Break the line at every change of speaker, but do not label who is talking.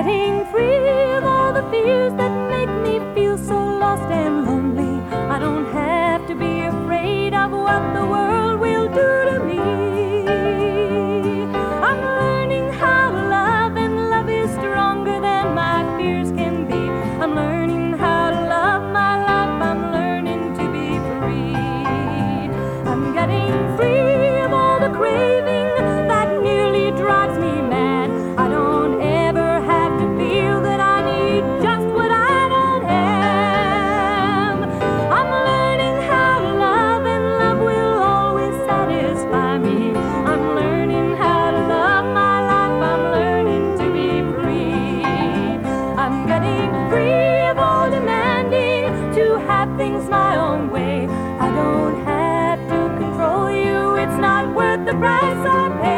getting free of all the fears that make me feel so lost and lonely. I don't have to be afraid of what the world will do to me. I'm learning how to love, and love is stronger than my fears can be. I'm learning how to love my life, I'm learning to be free. I'm getting free of all the craving that nearly drives me mad. I don't ever have to feel that I need just what I don't have. I'm learning how to love, and love will always satisfy me. I'm learning how to love my life, I'm learning to be free. I'm getting free of all demanding to have things my own way. I don't have to control you, it's not worth the price I pay.